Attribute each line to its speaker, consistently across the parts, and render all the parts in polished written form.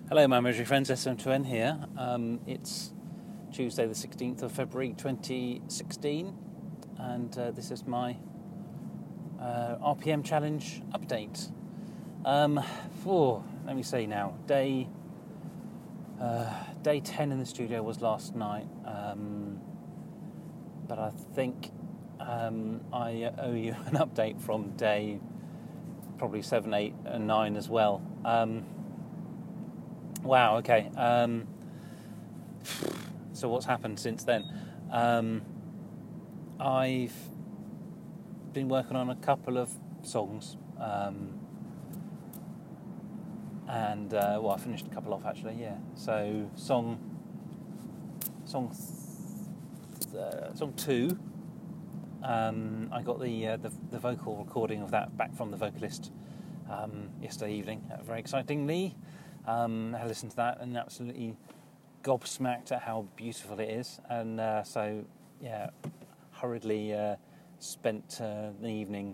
Speaker 1: Hello, my imaginary friends, SM2N here. It's Tuesday the 16th of February 2016, and this is my RPM challenge update. Let me say now, day 10 in the studio was last night, but I think I owe you an update from day probably 7, 8 and 9 as well. Wow, okay. So what's happened since then? I've been working on a couple of songs, and I finished a couple off actually, yeah. So song 2, I got the vocal recording of that back from the vocalist yesterday evening, very excitingly. I listened to that and absolutely gobsmacked at how beautiful it is, and hurriedly spent the evening,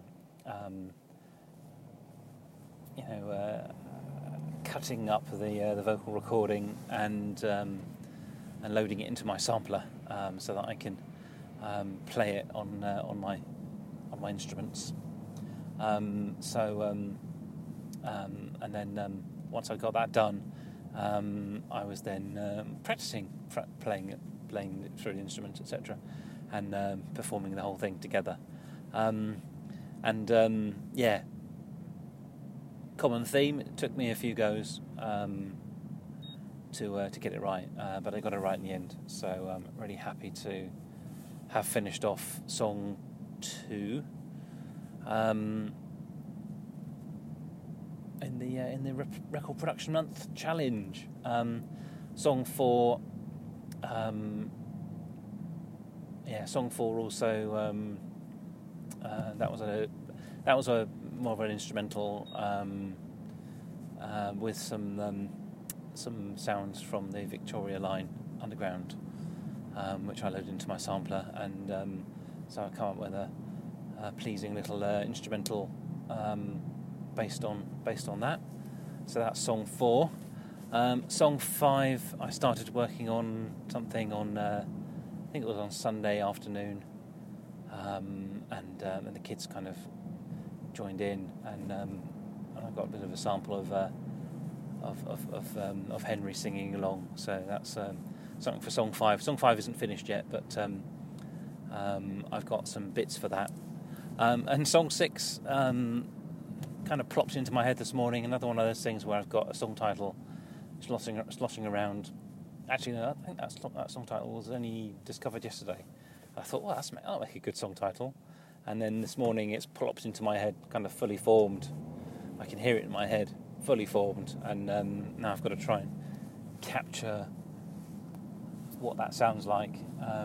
Speaker 1: cutting up the vocal recording and loading it into my sampler so that I can play it on my instruments. And then. Once I got that done, I was then practicing playing through the instruments, etc., and performing the whole thing together. Common theme. It took me a few goes to get it right, but I got it right in the end. So I'm really happy to have finished off song 2. In the record production month challenge, song 4. Song 4 also. That was a more of an instrumental with some sounds from the Victoria Line Underground, which I loaded into my sampler, and so I come up with a pleasing little instrumental. Based on that, so that's song 4. Song 5, I started working on something on, I think it was on Sunday afternoon, and the kids kind of joined in, and I got a bit of a sample of Henry singing along. So that's something for song 5. Song 5 isn't finished yet, but I've got some bits for that. And song 6. Kind of plopped into my head this morning. Another one of those things where I've got a song title sloshing around. Actually, no, I think that song title was only discovered yesterday. I thought, well, that'll make a good song title. And then this morning it's plopped into my head, kind of fully formed. I can hear it in my head, fully formed. And now I've got to try and capture what that sounds like,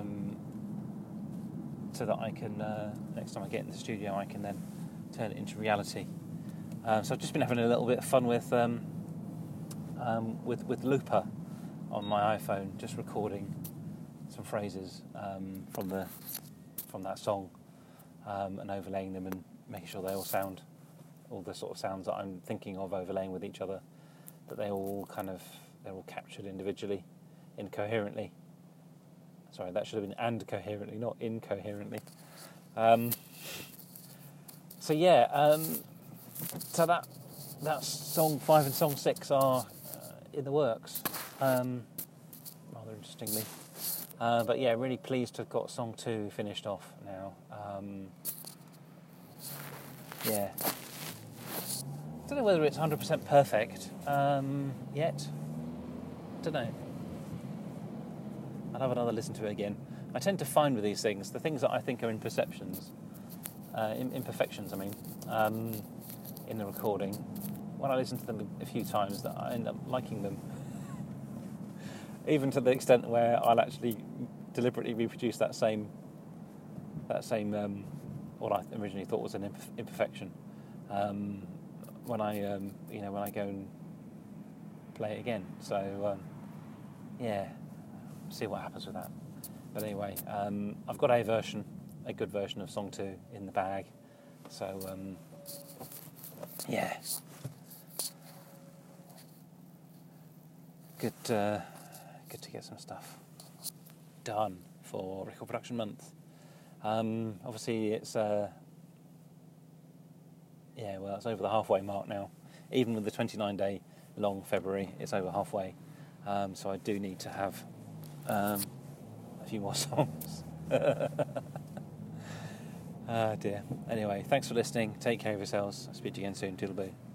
Speaker 1: so that I can, next time I get in the studio, I can then turn it into reality. So I've just been having a little bit of fun with Looper on my iPhone, just recording some phrases from that song, and overlaying them and making sure they all sound, all the sort of sounds that I'm thinking of overlaying with each other, that they're all captured individually, incoherently. Sorry, that should have been and coherently, not incoherently. So that's song 5 and song 6 are in the works, rather interestingly. But yeah, really pleased to have got song 2 finished off now. Don't know whether it's 100% perfect yet. Don't know. I'll have another listen to it again. I tend to find with these things, the things that I think are imperfections, I mean, in the recording, when I listen to them a few times, that I end up liking them, even to the extent where I'll actually deliberately reproduce that same what I originally thought was an imperfection, when I go and play it again. So see what happens with that. But anyway, I've got a good version of song 2 in the bag. So good to get some stuff done for Record Production Month. Obviously, it's it's over the halfway mark now. Even with the 29-day long February, it's over halfway. So I do need to have a few more songs. Ah dear. Anyway, thanks for listening. Take care of yourselves. I'll speak to you again soon. Toodaloo.